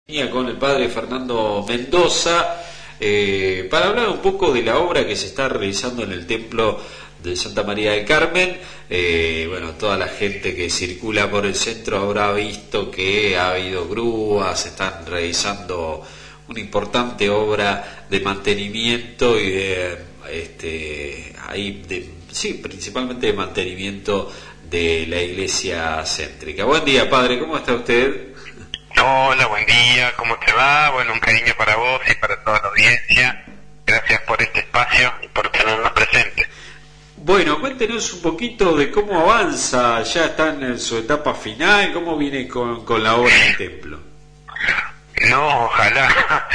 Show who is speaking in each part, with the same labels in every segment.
Speaker 1: Con el padre Fernando Mendoza para hablar un poco de la obra que se está realizando en el templo de Santa María del Carmen. Bueno, toda la gente que circula por el centro habrá visto que ha habido grúas, están realizando una importante obra de mantenimiento y principalmente de mantenimiento de la iglesia céntrica. Buen día, padre, ¿cómo está usted?
Speaker 2: Hola, buen día, ¿cómo te va? Bueno, un cariño para vos y para toda la audiencia. Gracias por este espacio y por tenernos presentes.
Speaker 1: Bueno, cuéntenos un poquito de cómo avanza, ya están en su etapa final, cómo viene con la obra del templo.
Speaker 2: No, ojalá.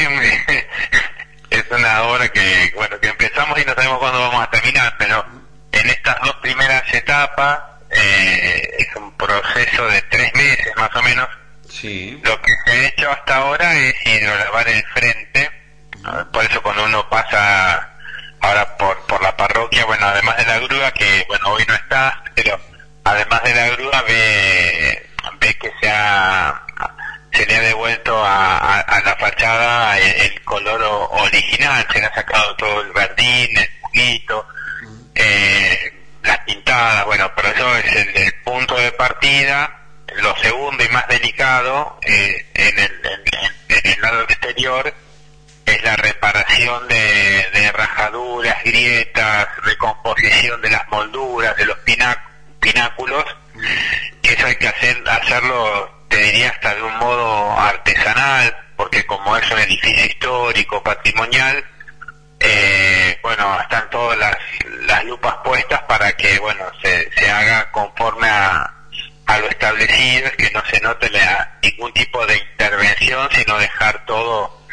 Speaker 2: Es una obra que empezamos y no sabemos cuándo vamos a terminar, pero en estas dos primeras etapas es un proceso de 3 meses más o menos.
Speaker 1: Sí.
Speaker 2: Lo que se ha hecho hasta ahora es hidrolavar el frente, por eso cuando uno pasa ahora por la parroquia, bueno, además de la grúa, que bueno, hoy no está, pero además de la grúa ve que se le ha devuelto a la fachada el color original, se le ha sacado todo el verdín, el juguito, las pintadas, bueno, pero eso es el punto de partida. Lo segundo y más delicado en el lado exterior es la reparación de rajaduras, grietas, recomposición de las molduras, de los pináculos, que eso hay que hacerlo, te diría, hasta de un modo artesanal, porque como es un edificio histórico, patrimonial, están todas las lupas puestas para que se haga conforme a lo establecido, es que no se note ningún tipo de intervención, sino dejar todo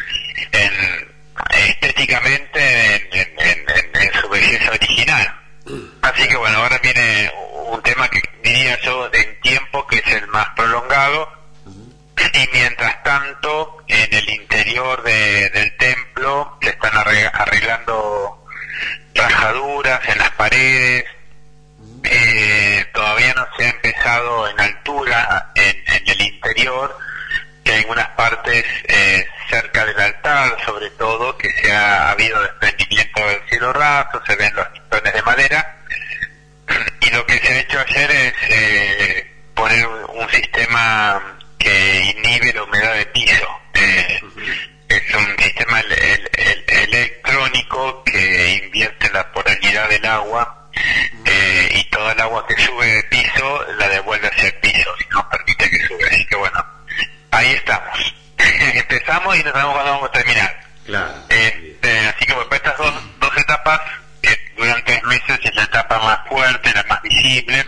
Speaker 2: estéticamente en su belleza original. Así que bueno, ahora viene un tema que diría yo en tiempo, que es el más prolongado, y mientras tanto en el interior del templo se están arreglando rajaduras en las paredes. Todavía no se ha empezado en altura en el interior, que hay unas partes cerca del altar, sobre todo, que ha habido desprendimiento del cielo raso, se ven los listones de madera, y lo que se ha hecho ayer es poner un sistema que inhibe la humedad de piso. Es un sistema electrónico que invierte la polaridad del agua, y toda el agua que sube de piso la devuelve hacia el piso y no permite que sube. Así que bueno, ahí estamos. Empezamos y no sabemos cuándo vamos a terminar.
Speaker 1: Claro.
Speaker 2: Así que bueno, estas dos etapas, que duran 3 meses, es la etapa más fuerte, la más visible,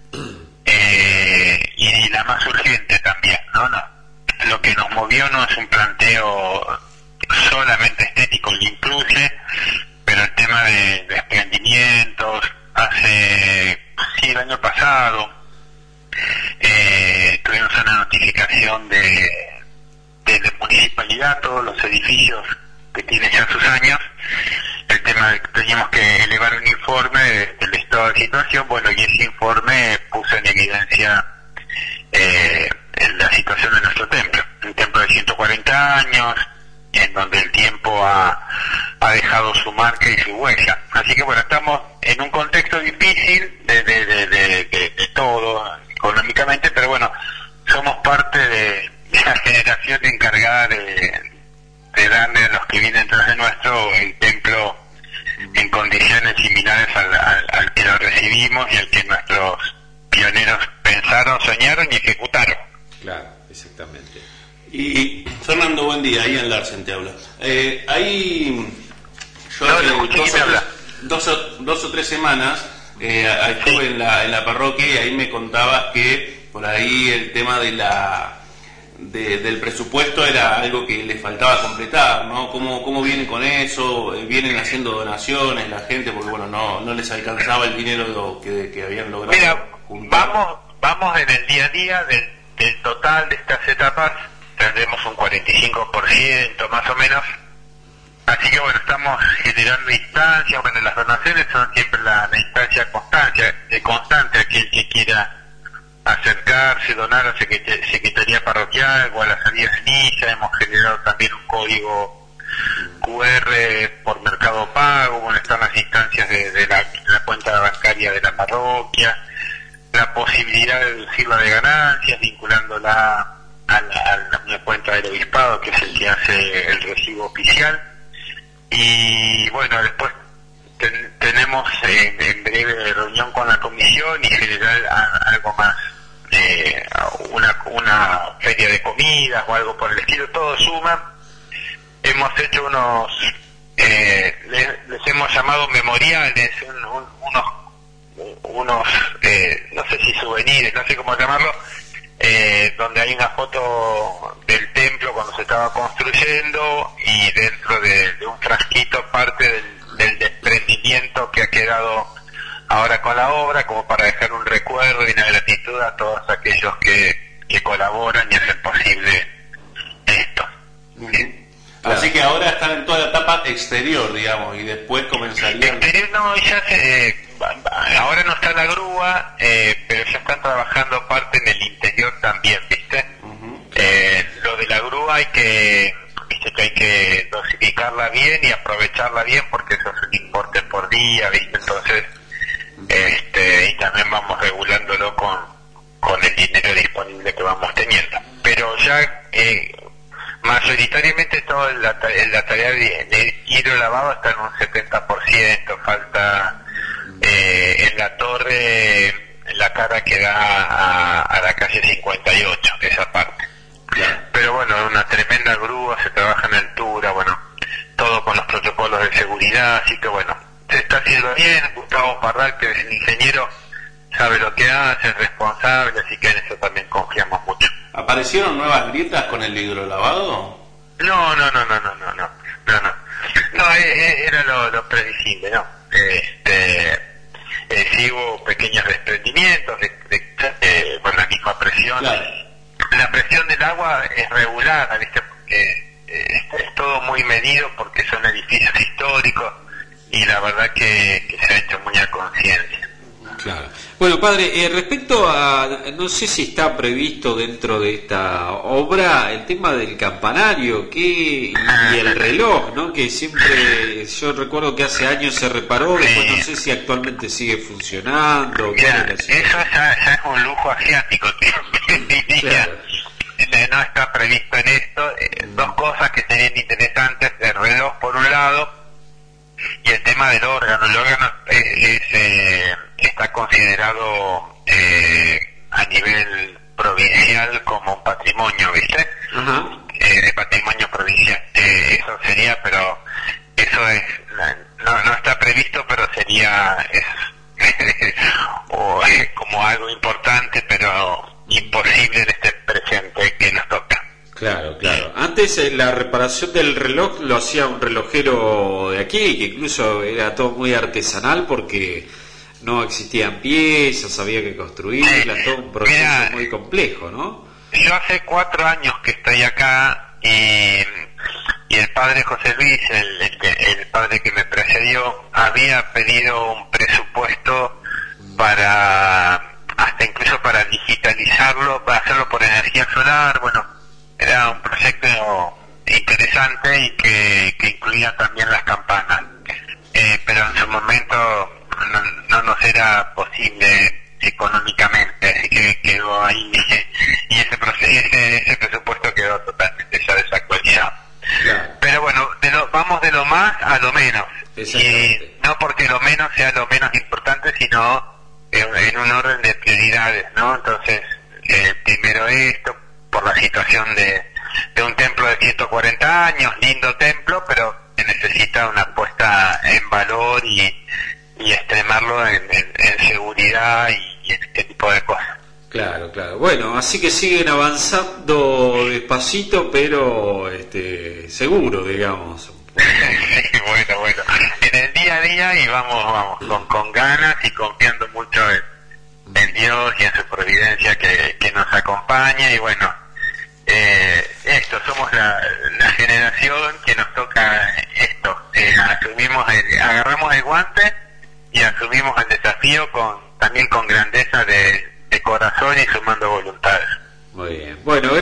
Speaker 2: y la más urgente también, ¿no? Lo que nos movió no es un planteo solamente estético, lo incluye, pero el tema de desprendimientos, el año pasado tuvimos una notificación de la municipalidad, todos los edificios que tienen ya sus años, el tema de que teníamos que elevar un informe del estado de situación, y ese informe puso en evidencia la situación de nuestro templo, un templo de 140 años, en donde el tiempo ha dejado su marca y su huella. Así que bueno, estamos en un contexto difícil de todo, económicamente, pero bueno, somos parte de la generación encargada de darle a los que vienen tras de nuestro el templo en condiciones similares al que lo recibimos y al que nuestros pioneros pensaron, soñaron y ejecutaron.
Speaker 1: Claro, exactamente.
Speaker 3: Y Fernando, buen día, ahí en Larsen te hablo. Ahí yo dos o tres semanas estuve en la parroquia y ahí me contabas que por ahí el tema del presupuesto era algo que le faltaba completar, ¿no? ¿Cómo vienen con eso? ¿Vienen haciendo donaciones la gente? Porque bueno, no les alcanzaba el dinero que habían logrado.
Speaker 2: Mira,
Speaker 3: juntar.
Speaker 2: vamos en el día a día del total de estas etapas. Tendremos un 45% más o menos, así que bueno, estamos generando instancias. Las donaciones son siempre la instancia constante, aquel que quiera acercarse, donar a la Secretaría Parroquial o a la salida de misa. Hemos generado también un código QR por Mercado Pago, donde están las instancias de la cuenta bancaria de la parroquia, la posibilidad de deducirla de ganancias, vinculándola a la cuenta del obispado, que es el que hace el recibo oficial. Y bueno, después tenemos en breve reunión con la comisión y generar algo más, una feria de comidas o algo por el estilo. Todo suma. Hemos hecho unos, les hemos llamado memoriales, unos no sé si souvenirs, no sé cómo llamarlo, donde hay una foto del templo cuando se estaba construyendo, y dentro de un frasquito parte del desprendimiento que ha quedado ahora con la obra, como para dejar un recuerdo y una gratitud a todos aquellos que colaboran y hacen posible esto.
Speaker 3: Claro. Así que ahora están en toda la etapa exterior, digamos, y después comenzarían...
Speaker 2: Exterior no, ya ahora no está la grúa, pero ya están trabajando parte en el interior también, ¿viste? Lo de la grúa hay que dosificarla bien y aprovecharla bien, porque eso es un importe por día, ¿viste? Entonces, y también vamos regulándolo con el dinero disponible que vamos teniendo. Pero ya... mayoritariamente toda la tarea de hidrolavado está en un 70%, falta en la torre, en la cara que da a la calle 58, esa parte. Pero bueno, una tremenda grúa, se trabaja en altura, bueno, todo con los protocolos de seguridad, así que bueno, se está haciendo bien. Gustavo Parral, que es el ingeniero, sabe lo que hace, es responsable, así que en eso también confiamos mucho.
Speaker 3: ¿Aparecieron nuevas grietas con el hidrolavado?
Speaker 2: No, era lo previsible, ¿no? Sí hubo pequeños desprendimientos con la misma presión. Claro. La presión del agua es regular, ¿viste? Porque es todo muy medido, porque son edificios históricos, y la verdad que se ha hecho muy a conciencia.
Speaker 1: Claro. Bueno, padre, respecto a, no sé si está previsto dentro de esta obra el tema del campanario y el reloj, ¿no? Que siempre, yo recuerdo que hace años se reparó, después no sé si actualmente sigue funcionando.
Speaker 2: Mira, eso ya es un lujo asiático, claro. No está previsto en esto. Dos cosas que serían interesantes: el reloj por un lado, y el tema del órgano. El órgano está considerado a nivel provincial como un patrimonio, ¿viste? De patrimonio provincial. Eso sería, pero eso es no está previsto, pero sería como algo importante, pero imposible en este presente que nos toca.
Speaker 1: Claro. Antes la reparación del reloj lo hacía un relojero de aquí, que incluso era todo muy artesanal porque no existían piezas, había que construirlas, todo un proceso muy complejo, ¿no?
Speaker 2: Yo hace 4 años que estoy acá, y el padre José Luis, el padre que me precedió, había pedido un presupuesto hasta incluso para digitalizarlo, para hacerlo por energía solar. Bueno, era un proyecto interesante y que incluía también las campanas, pero en su momento no nos era posible económicamente, así que quedó ahí, y ese presupuesto quedó totalmente ya desactualizado. Claro. Pero bueno, vamos de lo más a lo menos, y no porque lo menos sea lo menos importante, sino en un orden de prioridades, ¿no? Entonces, primero esto, por la situación de un templo de 140 años, lindo templo, pero que necesita una puesta en valor y extremarlo en seguridad y este tipo de cosas.
Speaker 1: Claro. Bueno, así que siguen avanzando despacito, pero seguro, digamos.
Speaker 2: Bueno, en el día a día, y vamos con ganas y confiando mucho en Dios y en su providencia que nos acompaña. Y bueno, somos la generación que nos toca esto. Agarramos el guante y asumimos el desafío también con grandeza de de corazón y sumando voluntades.
Speaker 1: Muy bien. Bueno,